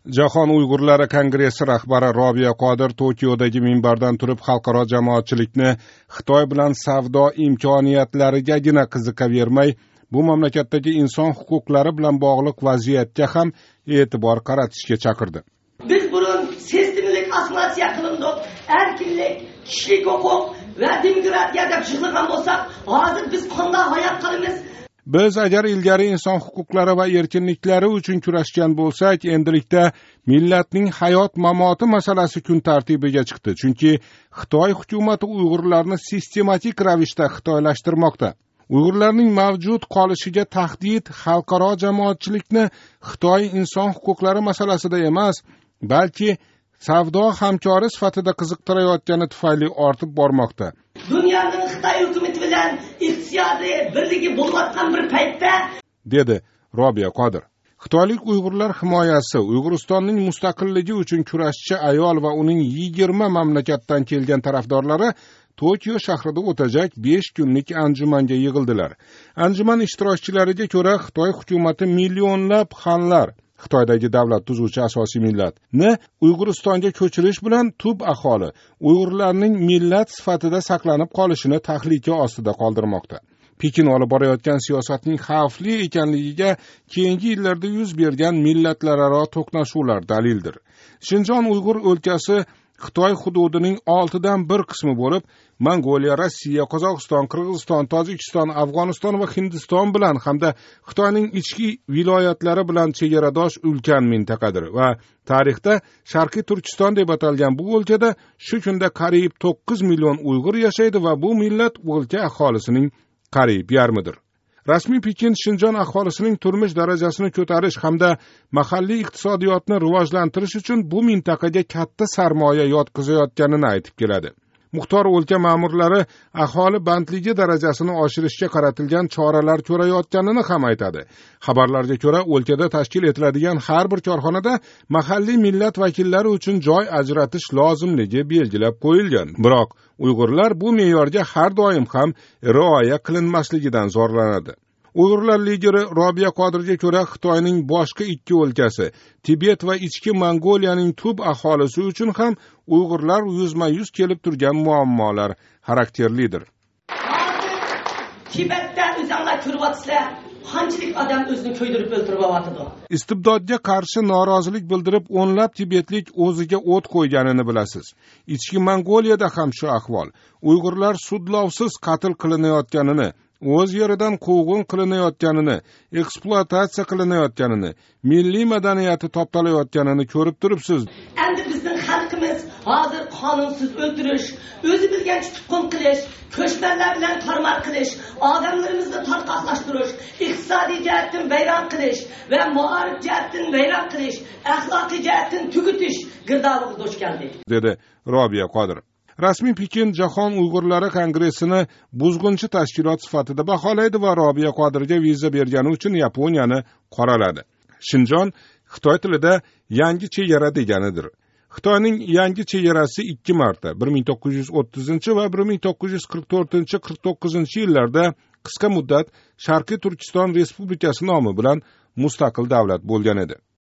Jahon Uyg'urlari Kongressi rahbari Robiya Qodir Tokiodagi minbardan turib xalqaro jamoatchilikni Xitoy bilan savdo imkoniyatlariga qiziqavermay, bu mamlakatdagi inson huquqlari bilan bog'liq vaziyatga ham e'tibor qaratishga chaqirdi. Biz burun sistemlik assimilyatsiya qilindik, erkinlik, kishilik huquq va demokratiya deb chiqilgan bo'lsak, hozir biz qanday hayot qilamiz? Biz agar ilgari inson huquqlari va erkinliklari uchun kurashgan bo'lsak, endilikda millatning hayot-mamoti masalasi kun tartibiga chiqdi. Chunki Xitoy hukumati Uyg'urlarni sistematik ravishda xitoylashtirmoqda. Uyg'urlarning mavjud qolishiga tahdid xalqaro jamoatchilikni Xitoy inson huquqlari masalasida emas, balki savdo hamkori sifatida qiziqtirayotgani tufayli ortib bormoqda. Dunyoning Xitoy hukumati bilan iqtisodiy birligi bo'layotgan bir paytda, dedi Robiya Qodir. Xitoylik Uyg'urlar himoyasi, Uyg'uristonning mustaqilligi uchun kurashchi ayol va uning 20 mamlakatdan kelgan tarafdorlari Tokio shahrida o'tajak 5 kunlik anjumanga yig'ildilar. Anjuman ishtirokchilariga ko'ra, Xitoy hukumati millionlab xanlar, Xitoydagi davlat tuzuvchi asosiy millatni Uyg'uristonga ko'chirish bilan tub aholi, Uyg'urlarning millat sifatida saqlanib qolishini tahlika ostida qoldirmoqda. Pekin olib borayotgan siyosatning xavfli ekanligiga keyingi yillarda yuz bergan millatlararo to'qnashuvlar dalildir. Shinjon Uyg'ur o'lkasi Xitoy hududining 6dan 1 qismi bo'lib, Mongoliya, Rossiya, Qozog'iston, Qirg'iziston, Tojikiston, Afg'oniston va Hindiston bilan hamda Xitoyning ichki viloyatlari bilan chegaradosh ulkan mintaqadir va tarixda Sharqiy Turkiston deb atalgan bu o'lkada shu kunda qariyb 9 million Uyg'ur yashaydi va bu millat o'lka aholisining qariyb yarmidir. Rasmiy Pekin Shinjon aholisining turmush darajasini ko'tarish hamda mahalliy iqtisodiyotni rivojlantirish uchun bu mintaqaga katta sarmoya yotqizayotganini aytib keladi. Muxtor o'lka ma'murlari aholi bandligi darajasini oshirishga qaratilgan choralar ko'rayotganini ham aytadi. Xabarlarga ko'ra, o'lkada tashkil etiladigan har bir korxonada mahalliy millat vakillari uchun joy ajratish lozimligi belgilab qo'yilgan. Biroq Uyg'urlar bu me'yorga har doim ham rioya qilinmasligidan zorlanadi. Uyg'urlar lideri Robiya Qodirga ko'ra, Xitoyning boshqa ikki o'lkasi, Tibet va ichki Mongoliyaning tub aholisi uchun ham Uyg'urlar yuzma-yuz kelib turgan muammolar xarakterlidir. Tibetda o'zinglar ko'ryapsizlar, qanchalik odam o'zini ko'ydirib o'ltirib yotadi. Istibdodga qarshi norozilik bildirib, o'nlab tibetlik o'ziga o't qo'yganini bilasiz. Ichki Mongoliyada ham shu ahvol. Uyg'urlar sudlovsiz qatl qilinayotganini, o'z yeridan quvg'in qilinayotganini, ekspluatatsiya qilinayotganini, milliy madaniyati toptalayotganini ko'rib turibsiz. Endi bizning xalqimiz hozir qonunsiz o'ldirish, o'zi bilgan tutqun qilish, ko'chmanlar bilan tarmar qilish, odamlarimizni tarqatlashtirish, iqtisodiy jihatdan vayron qilish va muarif jihatdan vayron qilish, axloqiy jihatdan tugutish girdobida duch keldi, dedi Robiya Qodir. Rasmiy Pekin Jahon Uyg'urlari Kongressini buzg'unchi tashkilot sifatida baholaydi va Robiya Qodirga viza bergani uchun Yaponiyani qoraladi. Shinjon Xitoy tilida yangi chegara deganidir. Xitoyning yangi chegarasi 2 marta 1930 va 1944-49 yillarda qisqa muddat Sharqiy Turkiston Respublikasi nomi bilan mustaqil davlat bo'lgan edi.